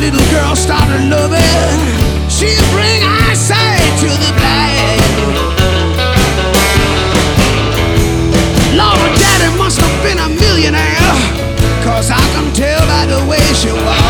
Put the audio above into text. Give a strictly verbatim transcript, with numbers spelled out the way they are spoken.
little girl started loving, she'd bring eyesight to the blind. Lord, Daddy must have been a millionaire, 'cause I can tell by the way she was.